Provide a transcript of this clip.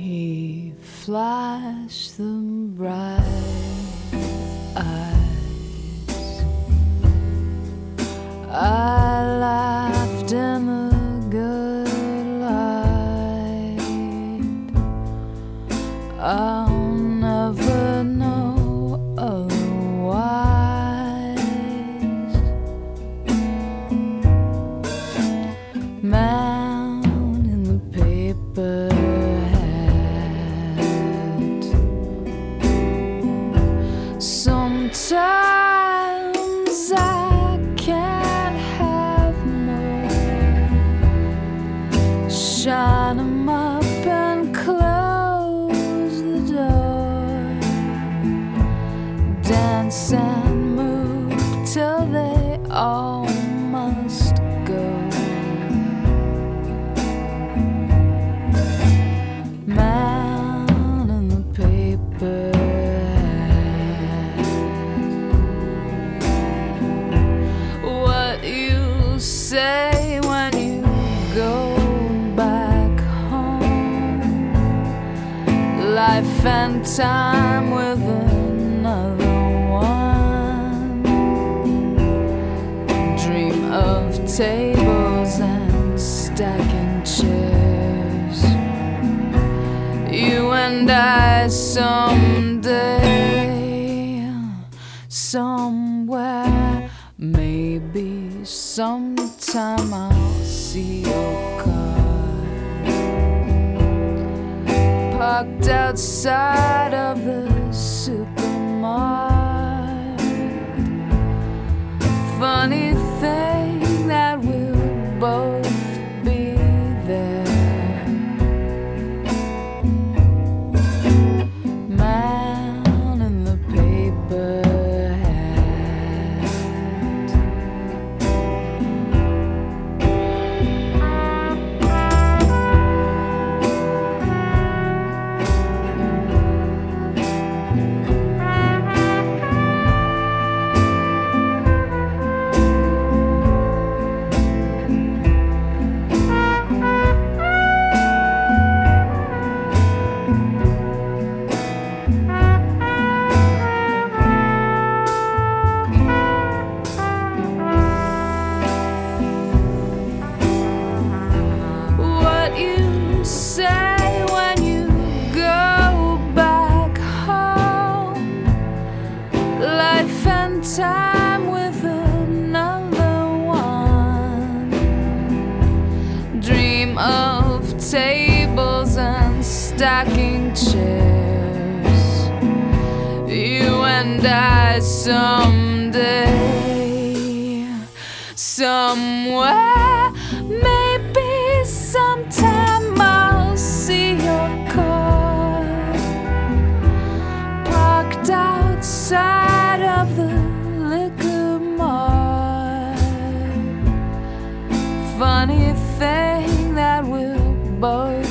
He flashed them bright eyes. I laughed in the good light. I'll never know otherwise. Man in the paper hat. Sometimes I can't have more. Shine 'em up and close the door. Dance and move till they all must go. Man in the paper hat. What you say when you go back home? Life and time with another one. Dream of tables and stacking chairs. You and I someday, somewhere, maybe sometime I'll see your car parked outside of the supermarket. Funny thing that we'll both be there. Man in the paper hat. What you say when you go back home? Life and time with another one. Dream of tables and stacking chairs. You and I someday, somewhere, maybe sometime I'll see your car parked outside of the liquor mart. Funny thing that we'll both